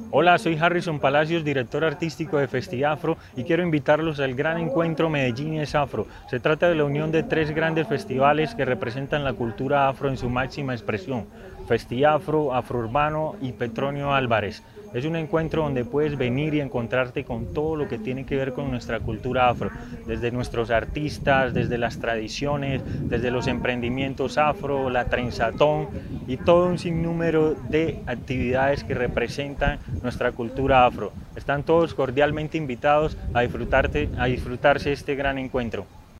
Hola, soy Harrison Palacios, director artístico de FestiAfro y quiero invitarlos al gran encuentro Medellín es Afro. Se trata de la unión de tres grandes festivales que representan la cultura afro en su máxima expresión: FestiAfro, Afrourbano y Petronio Álvarez. Es un encuentro donde puedes venir y encontrarte con todo lo que tiene que ver con nuestra cultura afro, desde nuestros artistas, desde las tradiciones, desde los emprendimientos afro, la trenzatón y todo un sinnúmero de actividades que representan nuestra cultura afro. Están todos cordialmente invitados a disfrutarse este gran encuentro.